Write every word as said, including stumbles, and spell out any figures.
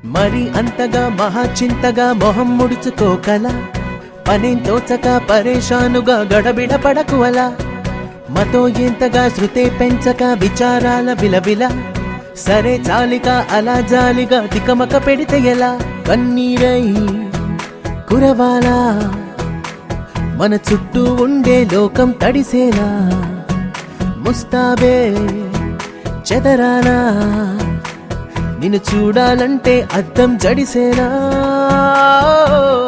మరి అంతగా మహా చింతగా మొహం ముడుచుకోకల పనేం తోచక పరేషానుగా గడబిడ పడకు అలా మతో ఎంతగా శృతే పెంచక విచారాల విలవిల సరే చాలిక అలా జాలిగా తికమక పెడితే ఎలా కన్నీరై కురవాలా మన చుట్టూ ఉండే లోకం తడిసేలా ముస్తాబే చెదరాలా నిన్ను చూడాలంటే అద్దం జడిసేనా